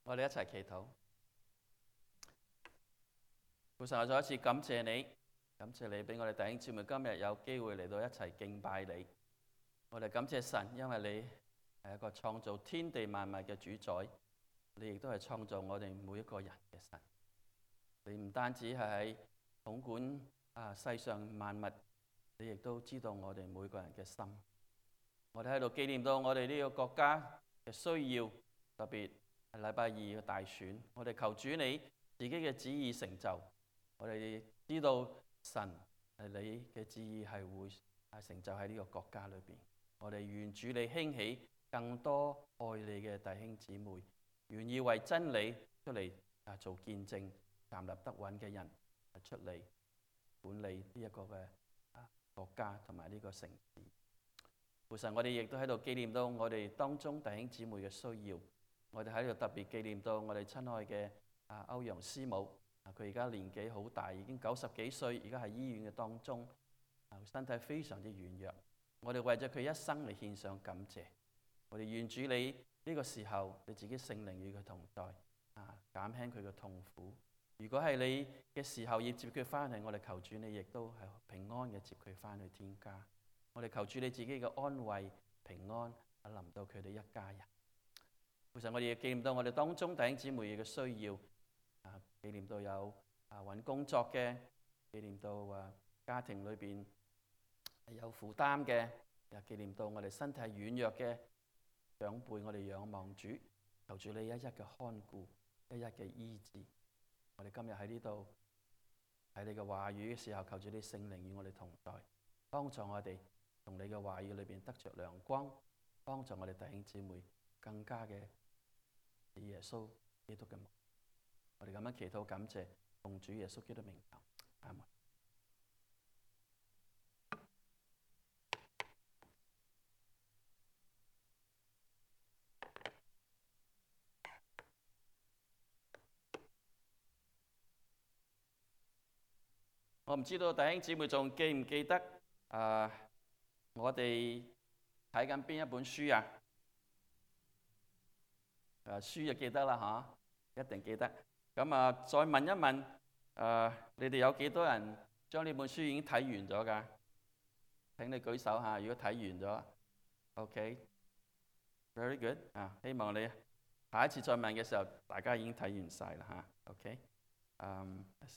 我哋一齊祈禱。父神，我再一次感謝你，感謝你俾我哋弟兄姊妹今日有機會嚟到一齊敬拜你。我哋感謝神，因為你係一個創造天地萬物嘅主宰，你亦都係創造我哋每一個人嘅神。你唔單止係喺統管世上萬物，你亦都知道我哋每個人嘅心。我哋喺度紀念到我哋呢個國家嘅需要，特別係禮拜二嘅大選。我哋求主你自己嘅旨意成就。我哋知道神係你嘅旨意係會成就喺呢個國家裏邊。我哋願主你興起更多愛你嘅弟兄姊妹，願意為真理出嚟做見證，站立得穩嘅人出嚟管理呢一個嘅國家同埋呢個城市。父神，我哋亦都喺度紀念到我哋當中弟兄姊妹嘅需要。我哋喺度特別紀念到我哋親愛嘅歐陽師母。佢而家年紀好大，已經90幾歲，而家喺醫院嘅當中，身體非常之軟弱。我哋為咗佢一生嚟獻上感謝。我哋願主你呢個時候，你自己聖靈與佢同在，減輕佢嘅痛苦。如果係你嘅時候要接佢翻去，我哋求主你亦都係平安嘅接佢翻去天家。我哋求主你自己嘅安慰平安臨到佢哋一家人。其實我哋亦紀念到我哋當中弟兄姊妹嘅需要。紀念到有揾工作嘅，紀念到家庭裏邊有負擔嘅，又紀念到我哋身體軟弱嘅長輩，我哋仰望主，求主你一一嘅看顧，一一嘅醫治。我哋今日喺呢度喺你嘅話語嘅時候，求主你聖靈與我哋同在，幫助我哋從你嘅話語裏邊得着亮光，幫助我哋弟兄姊妹更加嘅以耶穌基督嘅名。我哋咁樣祈禱感謝，奉主耶穌基督名求，阿門。我唔知道弟兄姊妹仲記唔記得我哋睇緊邊一本書啊？書就記得啦，一定記得。咁再問一問，你哋有幾多人將呢本書已經睇完咗㗎？請你舉手下，如果睇完咗 ，OK，very good 希望你下一次再問嘅時候，大家已經睇完晒啦，OK，let's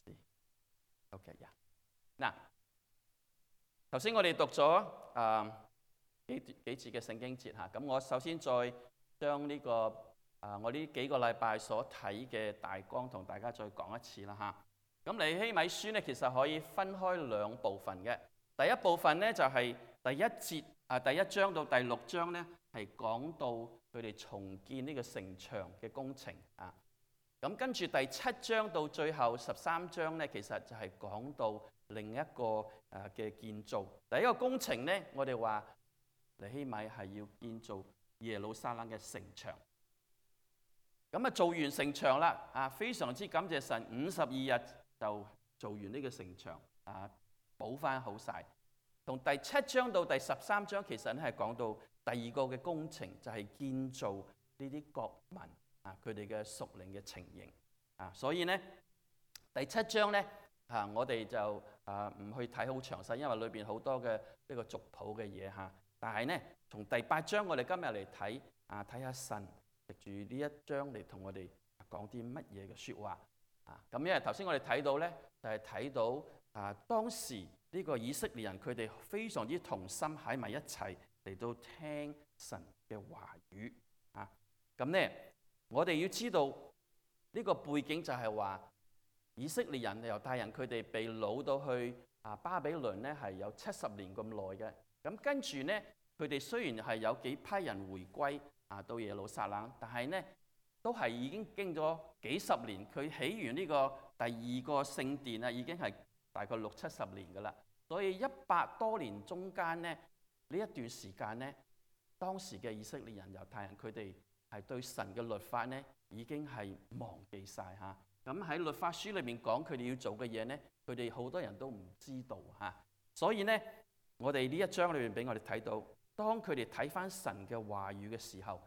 see，OK，嗱，頭先我哋讀咗幾次嘅聖經節嚇，咁我首先再將呢個我呢幾個禮拜所睇嘅大綱同大家再講一次啦嚇。咁尼希米書咧，其實可以分開兩部分嘅。第一部分咧就係第一節第1章到第6章咧，係講到佢哋重建呢個城牆嘅工程啊。咁跟住第7章到最後13章咧，其實就係講到另一個嘅建造。第一個工程咧，我哋話尼希米係要建造耶路撒冷嘅城牆。咁做完城牆啦，非常之感謝神，52日就做完呢個城牆，補翻好晒。從第7章到第13章，其實咧係講到第二個嘅工程，就係建造呢啲國民佢哋嘅屬靈嘅情形。所以呢，第7章呢，我哋就唔去睇好詳細，因為裏邊好多嘅呢個族譜嘅嘢嚇。但係呢，從第8章我哋今日嚟睇，睇下神藉住呢一章嚟同我哋講啲乜嘢嘅説話。咁因為頭先我哋睇到呢，就係睇到當時呢個以色列人佢哋非常之同心喺埋一齊嚟到聽神嘅話語。咁呢，我哋要知道呢個背景就係話以色列人猶太人佢哋被擄到去巴比倫呢係有70年咁耐嘅。咁跟住呢，佢哋雖然係有幾批人回歸到耶路撒冷，但係呢都係已經經咗幾十年。佢起完呢個第二個聖殿已經係大概60-70年噶啦。所以100多年中間呢，呢一段時間呢，當時嘅以色列人猶太人佢哋係對神嘅律法呢已經係忘記晒嚇。咁喺律法書裏面講佢哋要做嘅嘢呢，佢哋好多人都唔知道嚇。所以呢，我哋呢一章裏面俾我哋睇到，當佢哋睇翻神嘅話語嘅時候，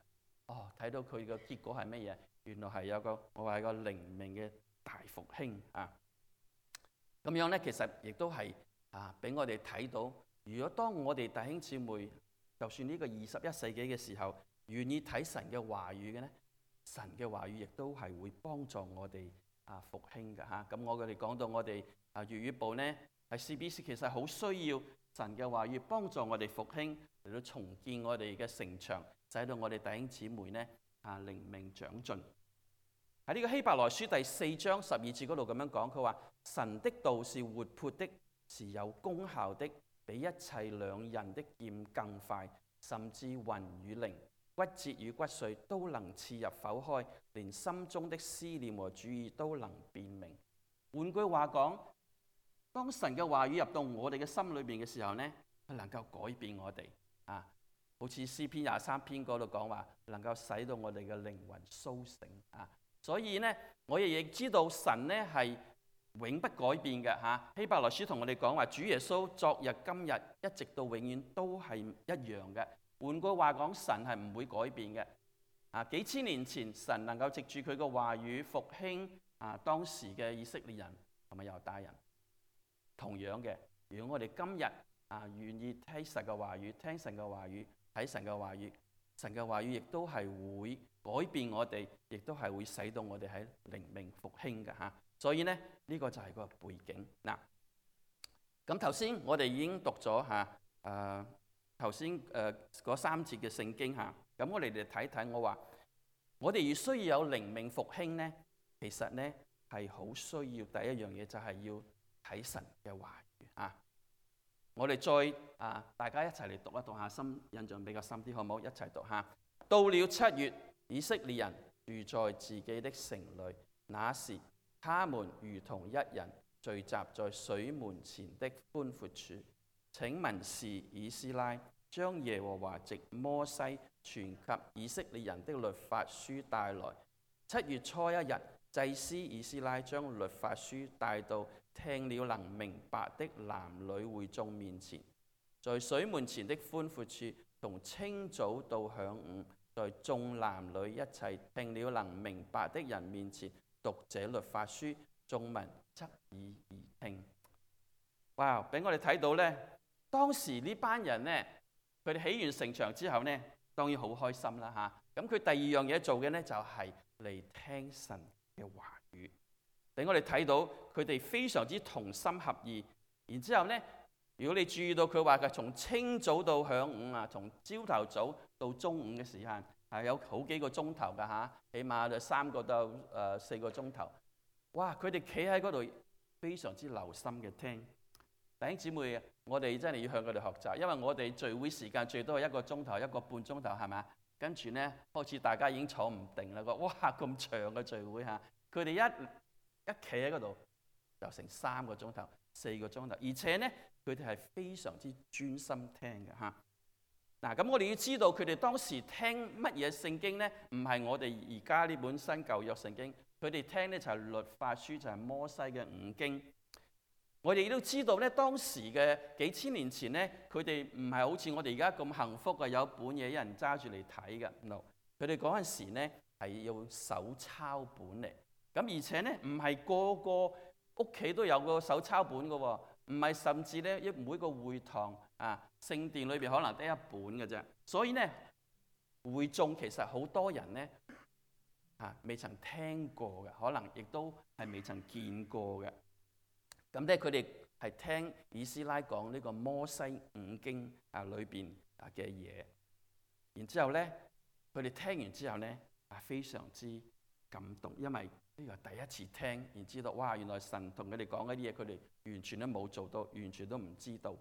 睇到佢個結果係乜嘢？原來係有個我話係個靈命嘅大復興啊！咁樣咧，其實亦都係俾我哋睇到，如果當我哋弟兄姊妹，就算呢個21世紀嘅時候，願意睇神嘅話語嘅咧，神嘅話語亦都係會幫助我哋復興嘅嚇。咁我哋講到我哋粵語部咧，係 CBC 其實好需要神嘅話語幫助我哋復興，嚟到重建我哋嘅城牆，使到我哋弟兄姊妹咧靈命長進。喺呢個希伯來書第4章12節嗰度咁樣講，佢話神的道是活潑的，是有功效的，比一切兩刃的劍更快，甚至魂與靈、骨節與骨髓都能刺入剖開，連心中的思念和主意都能辨明。換句話講，當神嘅話語入到我哋嘅心裏邊嘅時候呢，佢能夠改變我哋好似詩篇23篇嗰度講話，能夠使到我哋嘅靈魂甦醒所以呢，我亦知道神呢係永不改變嘅希伯來書同我哋講話，主耶穌昨日今日一直到永遠都係一樣嘅。換句話講，神係唔會改變嘅幾千年前，神能夠藉住佢嘅話語復興當時嘅以色列人同埋猶大人。同樣嘅，如果我哋今日願意聽神嘅話語，聽神嘅話語，睇神嘅話語，神嘅話語亦都係會改變我哋，亦都係會使到我哋喺靈命復興嘅所以呢，呢個就係個背景嗱。咁頭先我哋已經讀咗頭先嗰3節嘅聖經咁我哋嚟睇睇，我話我哋越需要有靈命復興呢，其實呢係好需要第一樣嘢就係要睇神嘅話語我哋再大家一齊嚟讀一讀下，印象比較深啲，好唔好？一齊讀下。到了7月，以色列人住在自己的城裏，那時他們如同一人聚集在水門前的寬闊處。請文士以斯拉將耶和華藉摩西傳給以色列人的律法書帶來。7月初1日，祭司以斯拉將律法書帶到聽了能明白的男女會眾面前，在水門前的寬闊處，從清早到晌午，在眾男女一齊聽了能明白的人面前讀這律法書，眾民側耳而聽。哇！俾我哋睇到呢，當時呢班人呢，佢哋起完城牆之後呢，當然好開心啦咁佢第二樣嘢做嘅呢，就係嚟聽神嘅話語。俾我哋睇到佢哋非常之同心合意。然之後呢，如果你注意到佢話嘅從清早到晌午從朝頭早到中午嘅時間有好幾個鐘頭㗎起碼就3個到4個鐘頭。哇！佢哋企喺嗰度非常之留心嘅聽。弟兄姊妹，我哋真係要向佢哋學習，因為我哋聚會時間最多係1個鐘頭、1個半鐘頭，係咪？跟住呢，開始大家已經坐唔定啦，哇！咁長嘅聚會佢哋一企喺嗰度就成3個鐘頭、4個鐘頭，而且呢，佢哋係非常之專心聽嘅嗱，咁我哋要知道佢哋當時聽乜嘢聖經呢？唔係我哋而家呢本新舊約聖經，佢哋聽呢就係律法書，就係摩西嘅5經。我哋亦都知道咧，當時嘅幾千年前咧，佢哋唔係好似我哋而家咁幸福嘅，有本嘢一人揸住嚟睇嘅。no， 佢哋嗰陣時咧係要手抄本嚟。咁而且咧唔係個個屋企都有個手抄本嘅喎，唔係，甚至咧每個會堂聖殿裏邊可能得一本嘅啫。所以咧會眾其實好多人咧未曾聽過嘅，可能亦都係未曾見過嘅。咁咧，佢哋係聽以斯拉講呢個摩西5經裏邊嘅嘢，然之後咧，佢哋聽完之後咧非常之感動，因為呢個第一次聽，然知道哇，原來神同佢哋講嗰啲嘢，佢哋完全都冇做到，完全都唔知道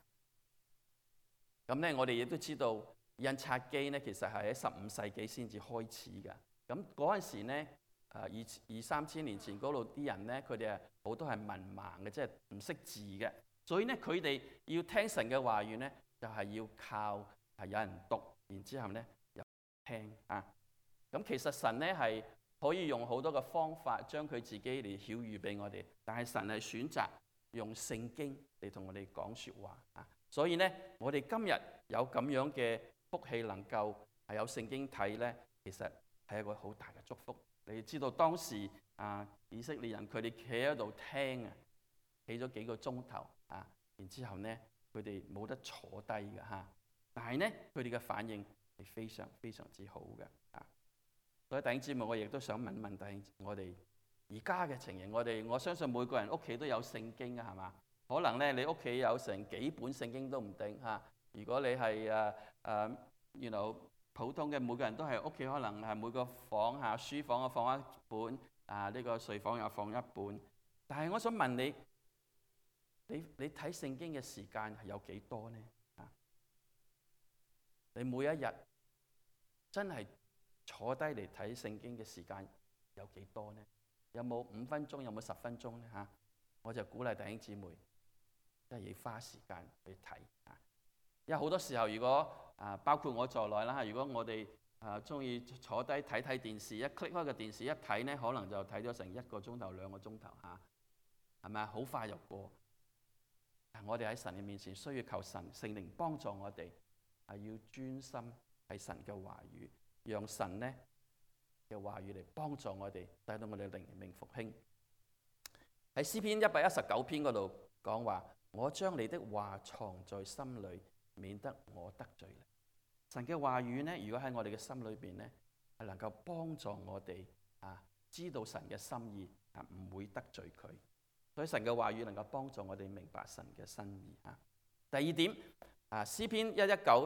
咁咧，我哋亦都知道印刷機咧，其實係喺15世紀先至開始嘅。咁嗰陣時咧，2、3千年前嗰度啲人咧，佢哋好多係文盲嘅，即係唔識字嘅。所以咧，佢哋要聽神嘅話語咧，就係要靠有人讀，然之後咧又聽咁其實神咧係可以用好多嘅方法將佢自己嚟曉喻俾我哋，但係神係選擇用聖經嚟同我哋講説話所以咧，我哋今日有咁樣嘅福氣，能夠係有聖經睇咧， 其實係一個好大嘅祝福。你知道當時以色列人佢哋企喺度聽企咗幾個鐘頭然之後呢，佢哋冇得坐低嘅但係呢，佢哋嘅反應係非常非常之好嘅所以弟兄姊妹，我亦都想問問弟兄，我哋而家嘅情形，我相信每個人屋企都有聖經係嘛？可能咧你屋企有成幾本聖經都唔定如果你係普通嘅，每個人都係屋企可能係每個房書房放一本呢個睡房又放一本。但係我想問你，你睇聖經嘅時間係有幾多呢？你每一日真係坐低嚟睇聖經嘅時間有幾多呢？有冇5分鐘？有冇10分鐘呢？我就鼓勵弟兄姊妹，真係要花時間去睇因為好多時候，如果包括我在內啦，如果我哋中意坐低睇電視，一 click 開個電視一睇呢，可能就睇咗成1個鐘頭、2個鐘頭係咪好快就過？我哋喺神嘅面前需要求神聖靈幫助我哋要專心喺神嘅話語，讓神呢嘅話語嚟幫助我哋，帶到我哋靈命復興。喺詩篇119篇嗰度講話，我將你的話藏在心裏，免得我得罪你。神嘅話語呢，如果喺我哋嘅心裏邊呢，係能夠幫助我哋知道神嘅心意唔會得罪佢。所以神嘅話語能夠幫助我哋明白神嘅心意第二點詩篇119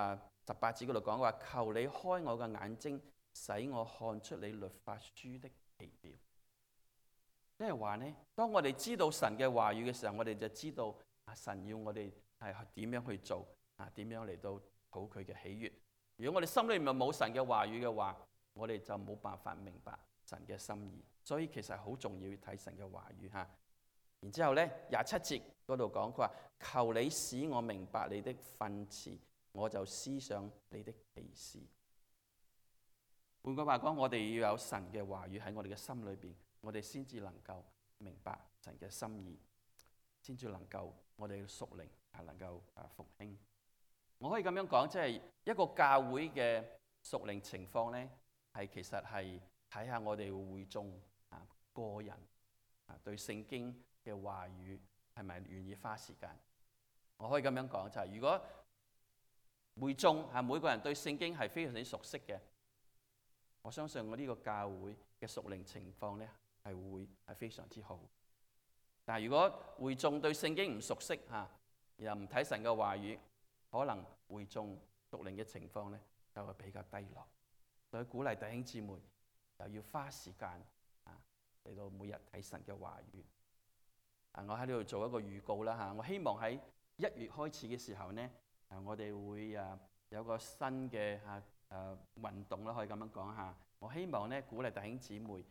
18節嗰度講話，求你開我嘅眼睛，使我看出你律法書的奇妙。即係話呢，當我哋知道神嘅話語嘅時候，我哋就知道神要我哋係點樣去做點樣嚟到討佢嘅喜悅。如果我哋心裏面冇神嘅話語嘅話，我哋就冇辦法明白神嘅心意。所以其實好重要睇神嘅話語然之後呢，27節嗰度講，佢話求你使我明白你的訓詞，我就思想你的奇事。換句話講，我哋要有神嘅話語喺我哋嘅心裏邊，我哋先至能夠明白神嘅心意，先至能夠我哋嘅屬靈能夠復興。我可以咁樣講，即係一個教會嘅屬靈情況呢，其實係睇下我哋會眾個人對聖經嘅話語係咪願意花時間。我可以咁樣講，就係如果會眾每個人對聖經係非常之熟悉嘅，我相信我呢個教會嘅屬靈情況呢係非常之好。但係如果會眾對聖經唔熟悉又唔睇神嘅話語，可能會眾屬靈嘅情況呢就會比較低落。所以鼓勵弟兄姊妹又要花時間嚟到每日睇神嘅話語。我喺呢度做一個預告啦我希望喺1月開始嘅時候呢，我哋會有個新嘅運動啦，可以咁樣講我希望呢鼓勵弟兄姊妹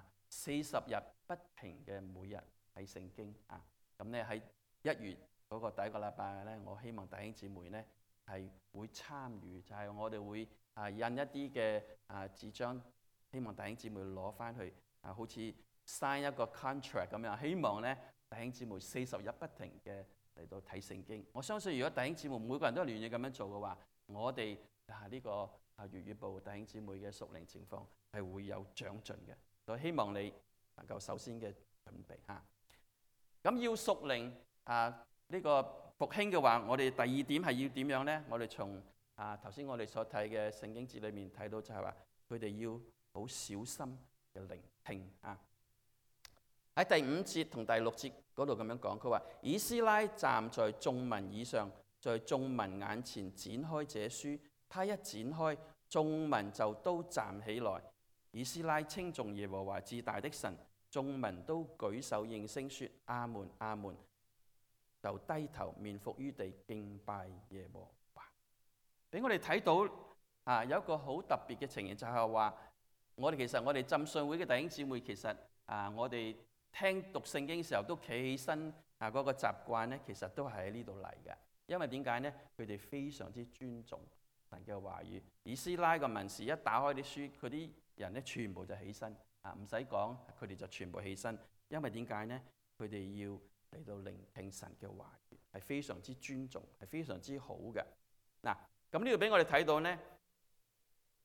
40日不停嘅每日睇聖經咁呢喺1月嗰個第一個禮拜呢，我希望弟兄姊妹呢係會參與，就係我哋會印一啲嘅紙張，希望弟兄姊妹攞翻去好似 sign 一個 contract 咁樣，希望呢弟兄姊妹40日不停嘅嚟到睇聖經。我相信如果弟兄姊妹每個人都願意咁樣做嘅話，我哋呢個粵語部弟兄姊妹嘅屬靈情況係會有長進嘅。所以希望你能夠首先嘅準備咁要屬靈呢個復興嘅話，我哋第2點係要點樣呢？我哋從頭先我哋所睇嘅聖經節裏面睇到，就係話佢哋要好小心嘅聆聽喺第5節同第6節嗰度咁樣講，佢話以斯拉站在眾民以上，在眾民眼前展開這書，他一展開，眾民就都站起來。以斯拉稱頌耶和華至大的神，眾民都舉手應聲說阿門阿門，就低頭面伏於地敬拜耶和華。俾我哋睇到有一個好特別嘅情形，就係話我哋浸信會嘅弟兄姊妹，其實我哋聽讀聖經嘅時候都企起身嗰個習慣呢，其實都係喺呢度嚟嘅。因為點解呢？佢哋非常之尊重神嘅話語。以斯拉個文士一打開啲書，佢啲人呢全部就起身唔使講，佢哋就全部起身。因為點解呢？佢哋要嚟到聆聽神嘅話語，係非常之尊重，係非常之好嘅。咁呢度俾我哋睇到呢，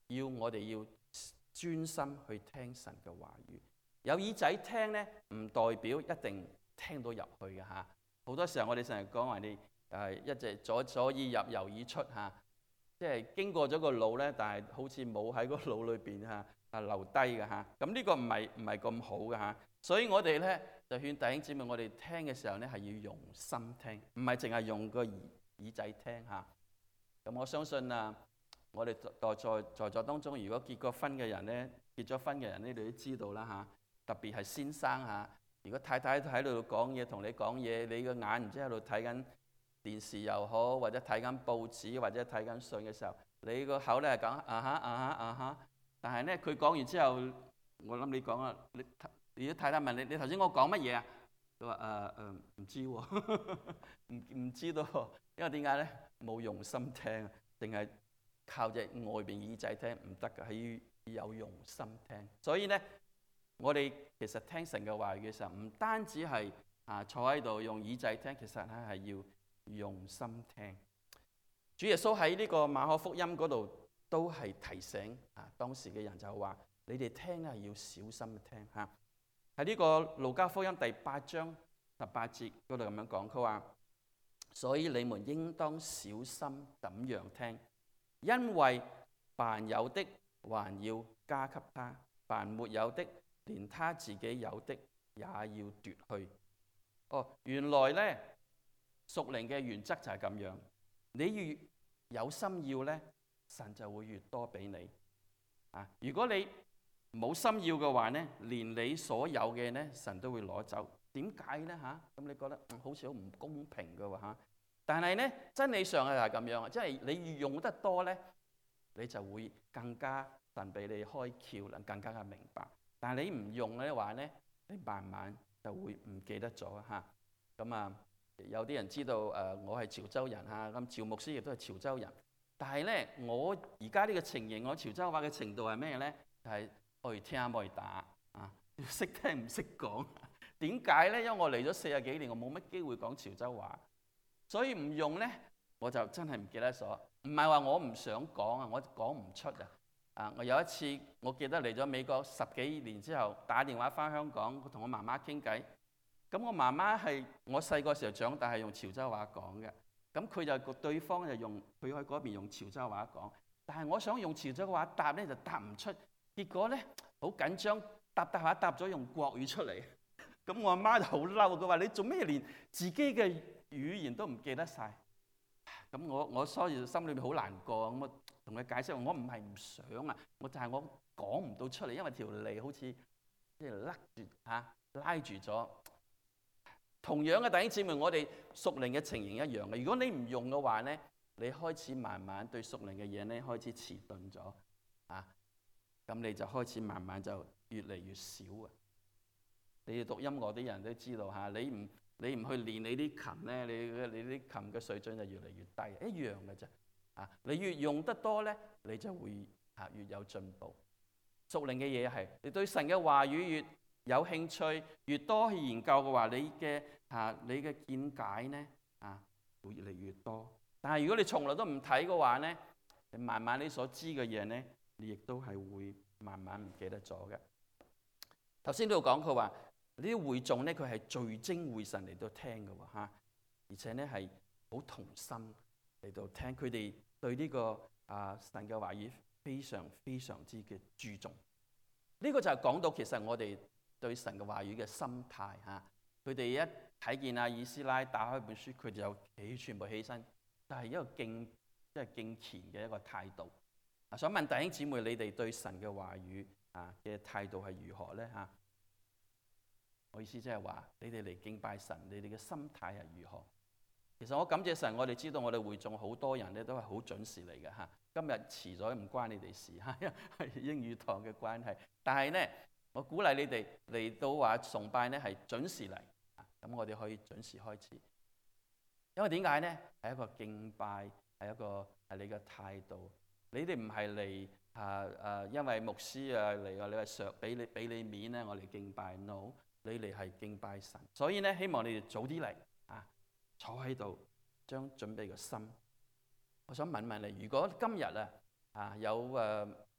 我哋要專心去聽神嘅話語。有耳仔聽咧，唔代表一定聽到入去嘅嚇。好多時候我哋成日講話你一直左耳入右耳出嚇，即係經過咗個腦咧，但係好似冇喺個腦裏邊留低嘅嚇。咁呢個唔係咁好嘅嚇。所以我哋咧就勸弟兄姊妹，我哋聽嘅時候咧係要用心聽，唔係淨係用個耳仔聽嚇。咁我相信我哋在座當中，如果結過婚嘅人咧，結咗婚嘅人咧，你都知道啦嚇。特別係先生嚇，如果太太喺度講嘢，同你講嘢，你個眼唔知喺度睇緊電視又好，或者睇緊報紙，或者睇緊信嘅時候，你個口咧係講但係咧佢講完之後，我諗你講啊，如果太太問你頭先我講乜嘢啊？佢話唔知喎，唔知道喎，因為點解咧？冇用心聽，定係靠隻外邊耳仔聽唔得㗎，係要有用心聽。所以咧，我哋其實聽神嘅話語嘅時候，唔單止係坐喺度用耳仔聽，其實係要用心聽。主耶穌喺呢個馬可福音嗰度都係提醒當時嘅人就話：你哋聽咧係要小心聽嚇。喺呢個路加福音第8章18節嗰度咁樣講，佢話：所以你們應當小心怎樣聽，因為凡有的還要加給他，凡沒有的，連他自己有的也要奪去。原來咧屬靈嘅原則就係咁樣，你越有心要咧，神就會越多俾你。如果你冇心要嘅話咧，連你所有嘅咧，神都會攞走。點解咧嚇？咁你覺得好似好唔公平嘅喎嚇？但係咧真理上係咁樣，即係你越用得多咧，你就會更加神俾你開竅，能更加嘅明白。但係你唔用嘅話咧，你慢慢就會唔記得咗嚇。咁有啲人知道我係潮州人嚇，咁趙牧師亦都係潮州人。但係咧，我而家呢個情形，我潮州話嘅程度係咩咧？就係愛聽愛打識聽唔識講。點解咧？因為我嚟咗40幾年，我冇乜機會講潮州話，所以唔用咧，我就真係唔記得咗。唔係話我唔想講我講唔出我有一次，我記得嚟咗美國10幾年之後，打電話翻香港，同我媽媽傾偈。咁我媽媽係我細個時候長大係用潮州話講嘅，咁佢就對方就用佢喺嗰邊用潮州話講，但係我想用潮州話答咧就答唔出，結果咧好緊張，答咗用國語出嚟。咁我阿媽就好嬲，佢話你做咩連自己嘅語言都唔記得晒？咁我所以心裏面好難過，咁我同佢解釋，我唔係唔想我就係我講唔到出嚟，因為條脷好似即係勒住拉住咗。同樣嘅弟兄姊妹，我哋屬靈嘅情形一樣嘅。如果你唔用嘅話咧，你開始慢慢對屬靈嘅嘢咧開始遲鈍咗咁你就開始慢慢就越嚟越少你哋讀音樂啲人都知道你唔去練你啲琴咧，你啲琴嘅水準就越嚟越低，一樣嘅啫你越用得多咧，你就會越有進步。屬靈嘅嘢係你對神嘅話語越有興趣，越多去研究嘅話，你嘅見解咧會越嚟越多。但係如果你從來都唔睇嘅話咧，你慢慢你所知嘅嘢咧，你亦都係會慢慢唔記得咗嘅。頭先都有講佢話呢啲會眾咧，佢係聚精會神嚟到聽嘅喎而且咧係好同心嚟到聽。佢哋對呢個神嘅話語非常非常之嘅注重。呢個就係講到其實我哋對神嘅話語嘅心態佢哋一睇見以斯拉打開本書，佢哋就全部起身，就係一個敬虔嘅一個態度。想問弟兄姊妹，你哋對神嘅話語嘅態度係如何咧我意思即係話，你哋嚟敬拜神，你哋嘅心態係如何？其實我感謝神，我哋知道我哋會眾好多人咧都係好準時嚟嘅今日遲咗唔關你哋事係英語堂嘅關係。但係咧，我鼓勵你哋嚟到話崇拜咧係準時嚟咁我哋可以準時開始。因為點解咧？係一個敬拜，係你嘅態度。你哋唔係嚟因為牧師嚟話你話俾你面咧，我嚟敬拜。No， 你嚟係敬拜神。所以咧，希望你哋早啲嚟坐喺度，準備個心。我想問問你，如果今日有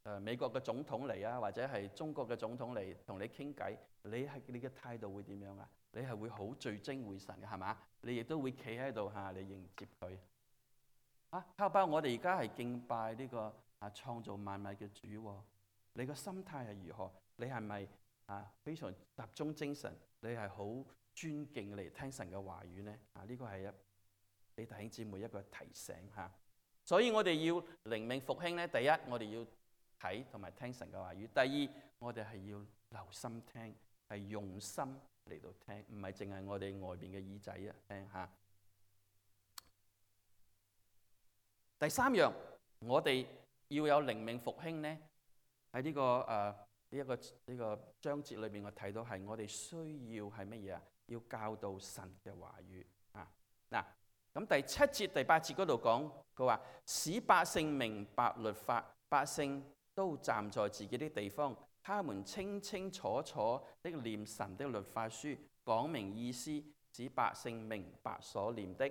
美國嘅總統嚟啊，或者係中國嘅總統嚟同你傾偈，你嘅態度會點樣啊？你係會好聚精會神嘅係嘛？你亦都會企喺度嚇，你迎接佢啊。how about我哋而家係敬拜呢個創造萬物嘅主喎？你個心態係如何？你係咪非常集中精神？你係好尊敬嚟聽神嘅話語呢？呢個係俾弟兄姊妹一個提醒嚇。所以我哋要靈命復興呢，第一我哋要睇同埋聽神嘅話語；第二我哋係要留心聽，係用心嚟到聽，唔係淨係我哋外邊嘅耳仔聽嚇。第三樣，我哋要有靈命復興呢，喺呢個章節裏邊，我睇到係我哋需要係乜嘢啊？要教導神嘅話語啊！嗱，咁第7節、第8節嗰度講，佢話使百姓明白律法，百姓都站在自己的地方，他們清清楚楚的念神的律法書，講明意思，使百姓明白所念的。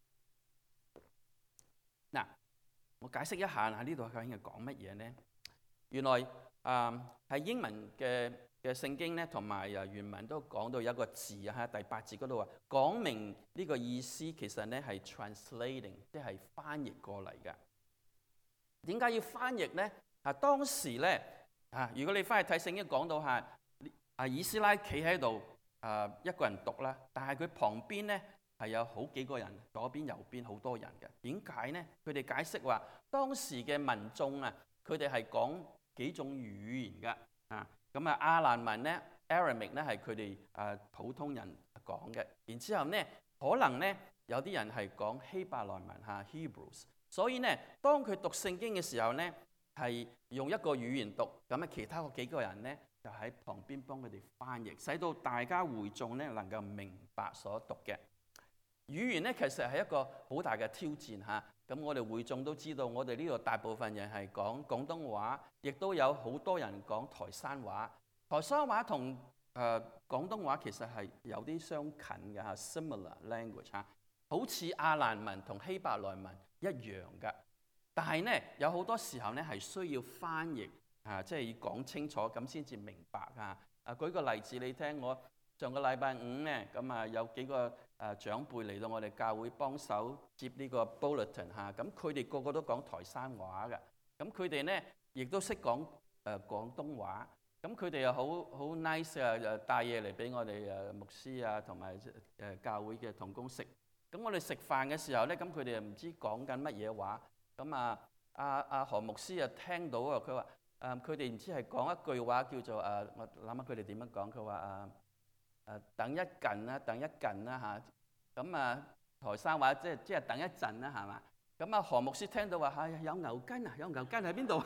嗱，我解釋一下喺呢度究竟係講乜嘢呢？原來係英文嘅聖經咧，同埋原文都講到有一個字喺第8節嗰度話，講明呢個意思，其實咧係 translating， 即係翻譯過嚟嘅。點解要翻譯呢？當時咧如果你翻去睇聖經講到以斯拉企喺度一個人讀啦，但係佢旁邊咧係有好幾個人，左邊右邊好多人嘅。點解呢？佢哋解釋話當時嘅民眾佢哋係講幾種語言嘅咁亞蘭文咧 Aramaic 咧係佢哋普通人講嘅。然之後咧可能咧有啲人係講希伯來文Hebrews。所以咧當佢讀聖經嘅時候咧係用一個語言讀，咁其他嗰幾個人咧就喺旁邊幫佢哋翻譯，使到大家會眾咧能夠明白所讀嘅語言咧。其實係一個好大嘅挑戰嚇。咁我哋會眾都知道，我哋呢度大部分人係講廣東話，亦都有好多人講台山話。台山話同廣東話其實係有啲相近嘅similar language 好似亞蘭文同希伯來文一樣嘅。但係呢，有好多時候呢係需要翻譯即係要講清楚咁先至明白舉個例子你聽，我上個禮拜五呢，咁有幾個長輩嚟到我哋教會幫手接呢個 bulletin 咁佢哋個個都講台山話嘅，咁佢哋呢亦都識講廣東話，咁佢哋又好 nice 帶嘢嚟俾我哋牧師同埋教會嘅同工食。咁我哋食飯嘅時候呢，咁佢哋又唔知講緊乜嘢話，咁何牧師聽到佢話佢哋唔知係講一句話叫做我諗下佢哋點樣講，佢話等一陣啦，等一陣啦咁台山話即係等一陣啦，係嘛？咁何牧師聽到話有牛筋有牛筋喺邊度？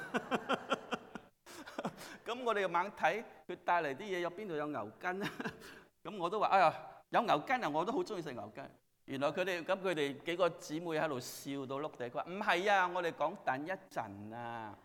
咁我哋又猛睇佢帶嚟啲嘢，有邊度有牛筋啊？咁我都話有牛筋我都好中意食牛筋。原來佢哋幾個姊妹喺度笑到碌地，佢話唔係我哋講等一陣啊。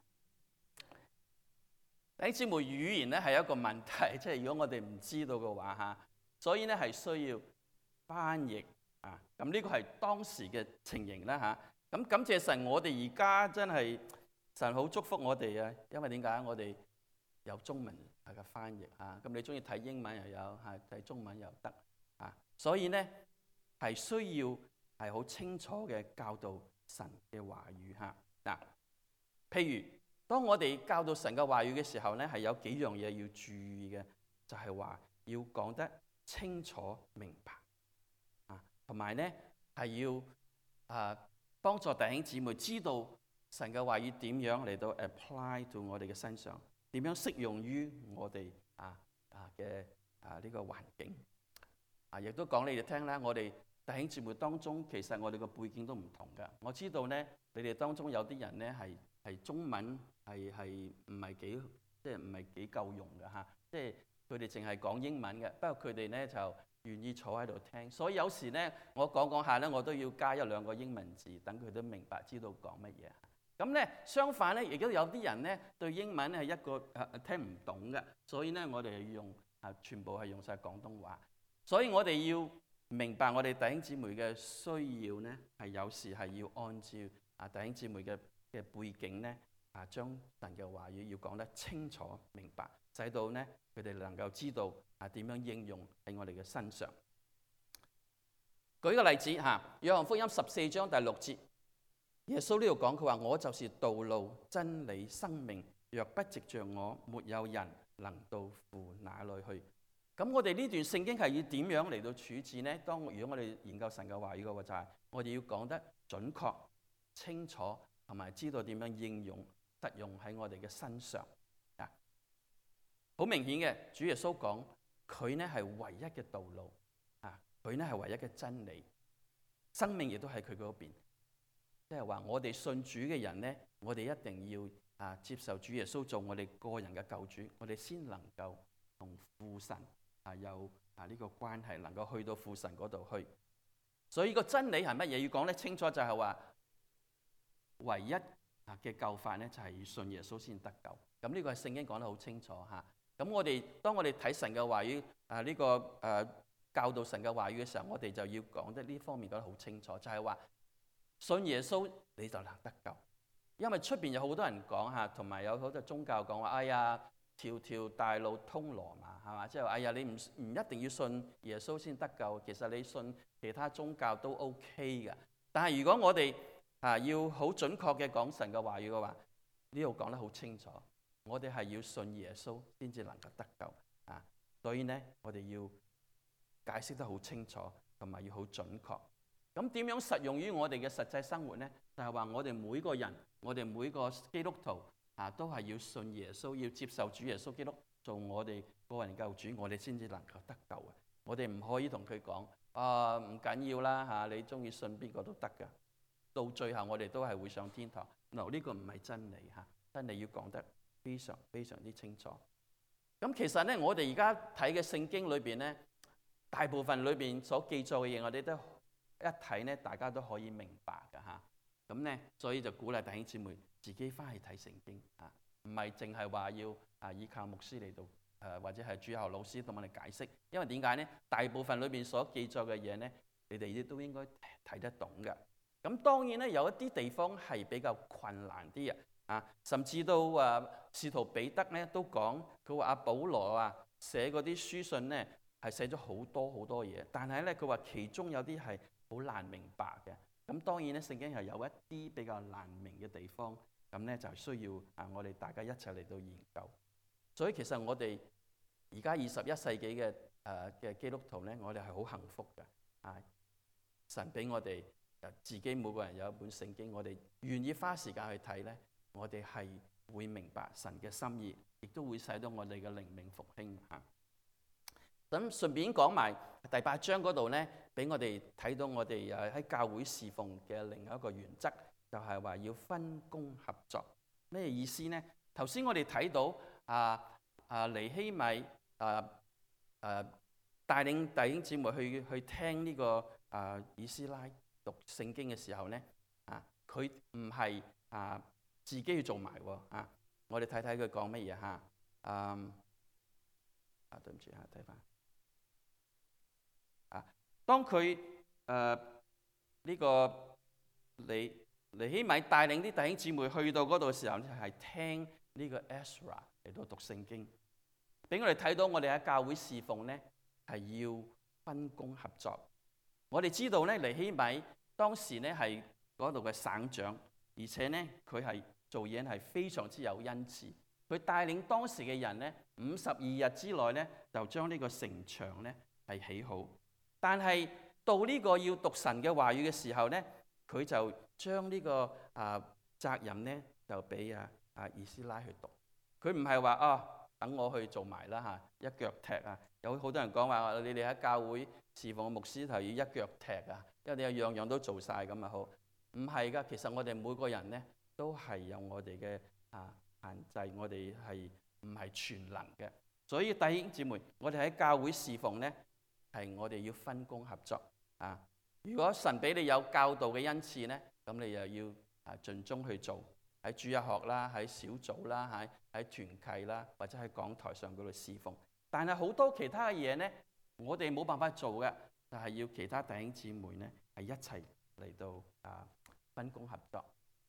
弟兄姊妹，語言咧係一個問題，即係如果我哋唔知道嘅話所以咧係需要翻譯咁呢個係當時嘅情形啦咁感謝神，我哋而家真係神好祝福我哋因為點解？我哋有中文嘅翻譯咁你中意睇英文又有睇中文又得所以咧係需要係好清楚嘅教導神嘅話語嗱。譬如當我哋教導神嘅話語嘅時候咧，係有幾樣嘢要注意嘅，就係話要講得清楚明白同埋咧係要幫助弟兄姊妹知道神嘅話語點樣嚟到 apply 到我哋嘅身上，點樣適用於我哋嘅呢個環境亦都講你哋聽啦。我哋弟兄姊妹當中，其實我哋個背景都唔同㗎。我知道咧，你哋當中有啲人咧係中文係唔係幾夠用嘅即係佢哋淨係講英文嘅。不過佢哋咧就願意坐喺度聽，所以有時咧我講下咧，我都要加一兩個英文字，等佢都明白知道講乜嘢。咁咧相反咧，亦都有啲人咧對英文係一個聽唔懂嘅，所以咧我哋要用全部係用晒廣東話。所以我哋要明白我哋弟兄姊妹嘅需要咧，係有時係要按照弟兄姊妹嘅背景咧將神嘅話語要講得清楚明白，使到呢佢哋能夠知道點樣應用喺我哋嘅身上。舉個例子嚇，約翰福音14章第6節，耶穌呢度講佢話：我就是道路、真理、生命，若不藉着我，沒有人能到父那裏去。咁我哋呢段聖經係要點樣嚟到處置呢？如果我哋研究神嘅話語嘅話，就係我哋要講得準確、清楚，同埋知道點樣應用、實用喺我哋嘅身上。好明顯嘅，主耶穌講佢呢係唯一嘅道路，佢呢係唯一嘅真理，生命亦都喺佢嗰邊。即係話我哋信主嘅人呢，我哋一定要接受主耶穌做我哋個人嘅救主，我哋先能夠同父神有呢個關係，能夠去到父神嗰度去。所以個真理係乜嘢？要講得清楚，就係話唯一嘅救法呢，就係要信耶穌先得救。咁呢個係聖經講得好清楚嚇。咁當我哋睇神嘅話語呢個教導神嘅話語嘅時候，我哋就要講得呢方面講得好清楚，就係話信耶穌你就能得救。因為出邊有好多人講嚇，同埋有好多宗教講話，哎呀，條條大路通羅馬，係嘛？即係話，哎呀，你唔一定要信耶穌先得救，其實你信其他宗教都 OK 嘅。但係如果我哋要好準確嘅講神嘅話語嘅話，呢度講得好清楚，我哋係要信耶穌先至能夠得救啊。所以呢，我哋要解釋得好清楚，同埋要好準確。咁點樣實用於我哋嘅實際生活呢？就係話我哋每個人，我哋每個基督徒都係要信耶穌，要接受主耶穌基督做我哋個人救主，我哋先至能夠得救嘅。我哋唔可以同佢講唔緊要啦，你中意信邊個都得㗎。到最後我哋都係會上天堂。呢個唔係真理嚇，真理要講得非常非常之清楚。咁其實呢，我哋而家睇嘅聖經裏邊呢，大部分裏邊所記載嘅嘢，我哋都一睇呢，大家都可以明白㗎嚇。咁呢，所以就鼓勵弟兄姊妹自己翻去睇聖經啊，唔係淨係話要依靠牧師嚟到或者係主學老師同我哋解釋。因為點解呢？大部分裏邊所記載嘅嘢呢，你哋都應該睇得懂嘅。咁當然咧，有一啲地方係比較困難啲甚至到使徒彼得咧都講，佢話保羅寫嗰啲書信咧係寫咗好多好多嘢，但係咧佢話其中有啲係好難明白嘅。咁當然咧，聖經係有一啲比較難明嘅地方，咁咧就需要我哋大家一齊嚟到研究。所以其實我哋而家21世紀嘅基督徒咧，我哋係好幸福嘅神俾我哋自己每個人有一本聖經，我哋願意花時間去睇呢，我哋係會明白神嘅心意，亦都會使到我哋嘅靈命復興嚇。咁順便講埋第8章嗰度呢，俾我哋睇到我哋喺教會侍奉嘅另一個原則，就係話要分工合作。咩意思呢？頭先我哋睇到尼希米帶領弟兄姊妹去聽呢個以斯拉讀聖經嘅時候呢，佢唔係自己去做埋喎我哋睇睇佢講乜嘢嚇。對唔住睇翻當佢呢個尼希米帶領啲弟兄姊妹去到嗰度嘅時候咧，係聽呢個 Ezra 嚟到讀聖經，俾我哋睇到我哋喺教會侍奉呢係要分工合作。我哋知道咧，尼希米當時咧係嗰度嘅省長，而且咧佢係做嘢係非常之有恩賜。佢帶領當時嘅人咧，52日之內咧就將呢個城牆咧係起好。但係到呢個要讀神嘅話語嘅時候咧，佢就將呢個責任咧就俾以斯拉去讀。佢唔係話等我去做埋啦一腳踢有好多人講話你哋喺教會侍奉嘅牧師頭要一腳踢因為你樣樣都做晒咁好。唔係噶，其實我哋每個人咧都係有我哋嘅限制，我哋係唔係全能嘅。所以弟兄姊妹，我哋喺教會侍奉咧，係我哋要分工合作如果神俾你有教導嘅恩賜咧，咁你又要盡忠去做，喺主日學啦，喺小組啦，喺團契啦，或者喺講台上嗰度侍奉。但係好多其他嘅嘢咧，我哋冇辦法做嘅，就係要其他弟兄姊妹咧係一齊嚟到分工合作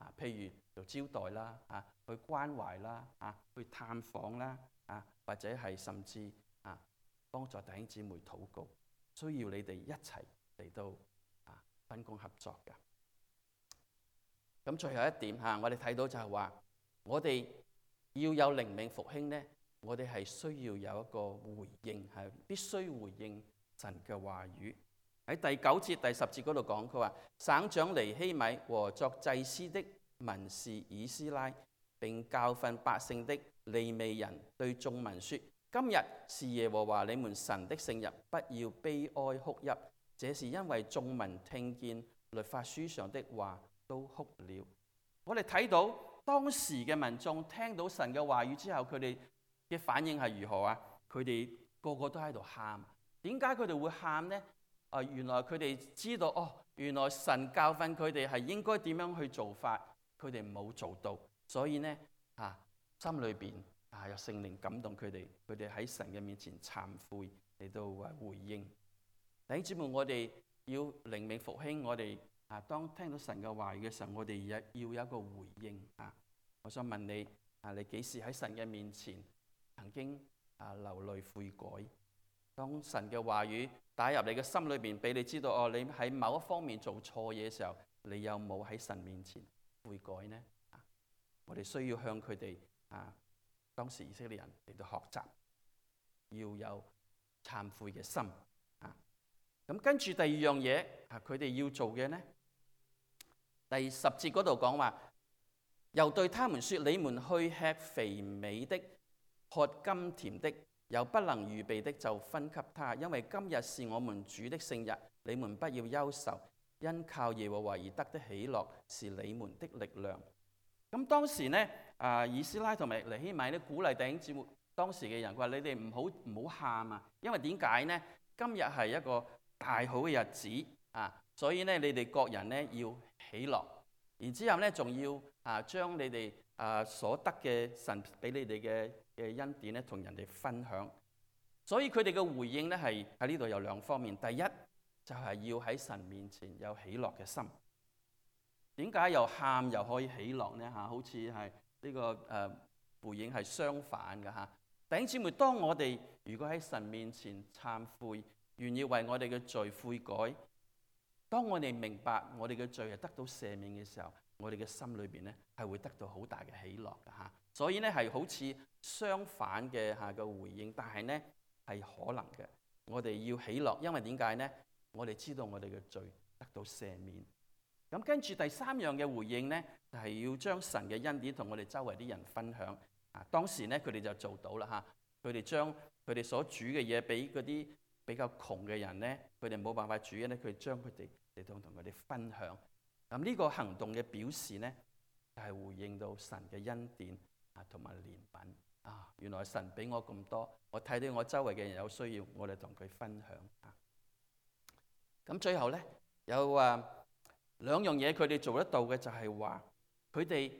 譬如做招待啦，去關懷啦，去探訪啦，或者係甚至幫助弟兄姊妹禱告，需要你哋一齊嚟到分工合作㗎。咁最後一點我哋睇到就係話，我哋要有靈命復興呢，我哋係需要有一個回應，係必須回應神嘅話語。喺第9節、第10節嗰度講，佢話省長尼希米和作祭司的文士以斯拉，並教訓百姓的利未人對眾民說：今日是耶和華你們神的聖日，不要悲哀哭泣。這是因為眾民聽見律法書上的話都哭了。我哋睇到當時嘅民眾聽到神嘅話語之後，佢哋嘅反應係如何啊？佢哋個個都喺度喊。點解佢哋會喊呢？原來佢哋知道原來神教訓佢哋係應該點樣去做法，佢哋冇做到，所以呢心裏邊有聖靈感動佢哋，佢哋喺神嘅面前懺悔嚟到回應。弟兄姊妹，我哋要靈命復興，我哋當聽到神嘅話語嘅時候，我哋要有一個回應。我想問你你幾時喺神嘅面前曾經流淚悔改？當神嘅話語打入你嘅心裏邊，俾你知道你喺某一方面做錯嘢嘅時候，你有冇喺神面前悔改呢？我哋需要向佢哋當時以色列人嚟到學習，要有懺悔嘅心。咁跟住第二樣嘢佢哋要做嘅呢，第10節嗰度講話，又對他們說：你們去吃肥美的，喝甘甜的，有不能預備的就分給他，因為今日是我們主的聖日，你們不要憂愁，因靠耶和華而得的喜樂是你們的力量。咁當時呢，以斯拉同埋尼希米咧鼓勵弟兄姊妹，當時嘅人，佢話：你哋唔好喊啊，因為點解呢？今日係一個大好嘅日子所以呢，你哋各人呢要喜樂，然之後呢，仲要將你哋所得嘅神俾你哋嘅恩典咧，同人哋分享。所以佢哋嘅回應咧，係喺呢度有兩方面。第一就係要喺神面前有喜樂嘅心。點解又喊又可以喜樂呢？好似係呢個回應係相反嘅。弟兄姊妹，當我哋如果喺神面前懺悔，願意為我哋嘅罪悔改，當我哋明白我哋嘅罪係得到赦免嘅時候，我哋嘅心裏邊咧係會得到好大嘅喜樂嘅。所以咧係好似相反嘅回應，但係咧係可能嘅。我哋要喜樂，因為點解呢？我哋知道我哋嘅罪得到赦免。咁跟住第三樣嘅回應呢，就係要將神嘅恩典同我哋周圍啲人分享。當時呢，佢哋就做到啦。佢哋將佢哋所煮嘅嘢俾嗰啲比較窮嘅人呢，佢哋冇辦法煮嘅呢，佢將佢哋嚟到同佢哋分享。咁呢個行動嘅表示呢，就係回應到神嘅恩典同埋憐憫。原來神俾我咁多，我睇到我周圍嘅人有需要，我哋同佢分享。咁最後呢，有兩樣嘢佢哋做得到嘅，就係話佢哋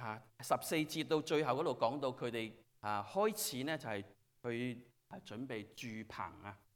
14節到最後嗰度講到佢哋開始呢，就係去準備住棚。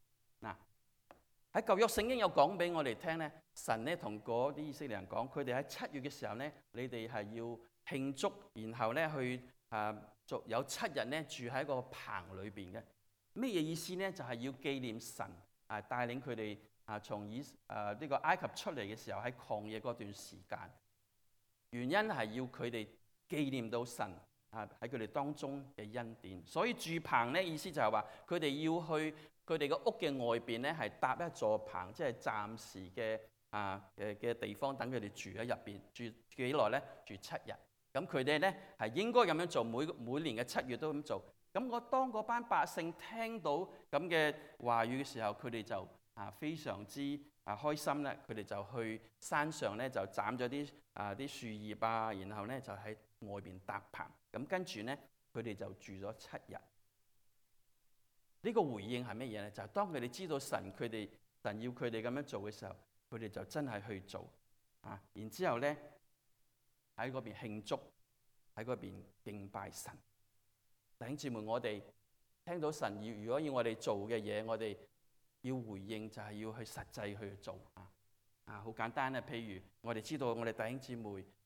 喺舊約聖經有講俾我哋聽呢，神呢同嗰啲以色列人講，佢哋喺7月嘅時候呢，你哋係要慶祝，然後呢去有7日呢住喺個棚裏邊嘅。咩嘢意思呢？就係要紀念神帶領佢哋從呢個埃及出嚟嘅時候喺曠野嗰段時間，原因係要佢哋紀念到神喺佢哋當中嘅恩典。所以住棚呢，意思就係話佢哋要去佢哋個屋嘅外邊呢，係搭一座棚，即係暫時嘅地方，等佢哋住喺入邊。住幾耐呢？住7日。咁佢哋呢係應該咁樣做，每年嘅7月都咁做。咁當嗰班百姓聽到咁嘅話語嘅時候，佢哋就非常之開心咧。佢哋就去山上咧，就斬咗啲樹葉然後咧就喺外邊搭棚。咁跟住咧，佢哋就住咗7日。呢個回應係乜嘢咧？就係當佢哋知道神要佢哋咁樣做嘅時候，佢哋就真係去做。然之後咧喺嗰邊慶祝，喺嗰邊敬拜神。弟兄姊妹，我哋聽到神如果要我哋做嘅嘢，我哋要回應，就係要去實際去做。好簡單啊！譬如我哋知道我哋弟兄姊妹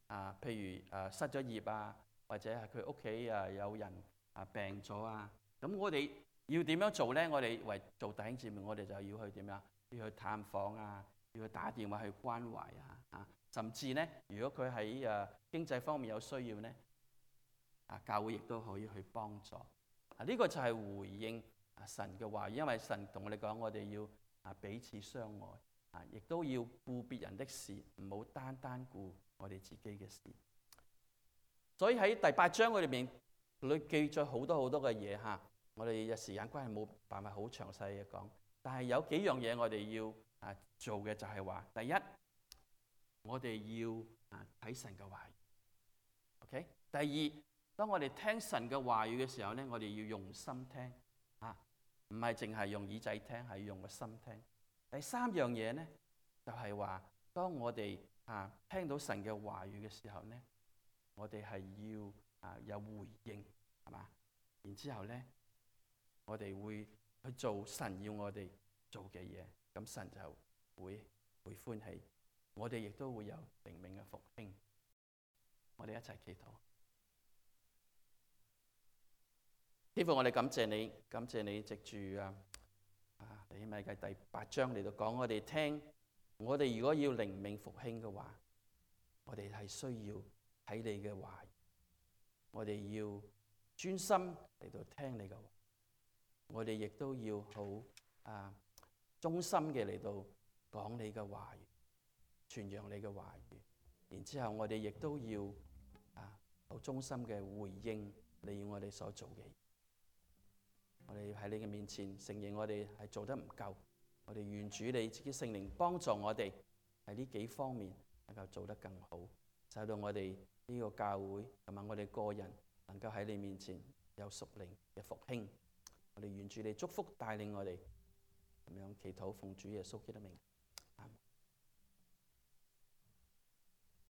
譬如失咗業啊，或者係佢屋企有人病咗啊，咁我哋要點樣做咧？我哋為做弟兄姊妹，我哋就要去點樣？要去探訪啊，要去打電話去關懷啊，甚至咧，如果佢喺經濟方面有需要咧，教會亦都可以去幫助。呢個就係回應神嘅話，因為神同我哋講，我哋要彼此相愛，亦都要顧別人的事，唔好單單顧我哋自己嘅事。所以喺第8章裏面，佢記咗好多嘅嘢嚇。我哋嘅時間關係冇辦法好詳細嘅講，但係有幾樣嘢我哋要做嘅就係話，第一，我哋要睇神嘅話語。OK，第二，當我哋聽神嘅話語嘅時候咧，我哋要用心聽，唔係淨係用耳仔聽，係要用個心聽。第三樣嘢咧，就係話，當我哋聽到神嘅話語嘅時候咧，我哋係要有回應，係嘛？然之後咧，我哋會去做神要我哋做嘅嘢，咁神就會歡喜，我哋亦都會有靈命嘅復興。我哋一齊祈禱。天父，我哋感謝你藉住尼希米記第8章嚟到講我哋聽，我哋如果要靈命復興嘅話，我哋係需要睇你嘅話語，我哋要專心嚟到聽你嘅話，我哋亦都要好忠心嘅嚟到講你嘅話語，傳揚你嘅話語。然之後我哋亦都要好忠心嘅回應你要我哋所做嘅。我哋喺你嘅面前承認我哋係做得唔夠，我哋願主你自己聖靈幫助我哋喺呢幾方面能夠做得更好，使到我哋呢個教會同埋我哋個人能夠喺你面前有屬靈嘅復興。我哋願主你祝福帶領我哋，咁樣祈禱奉主耶穌基督名。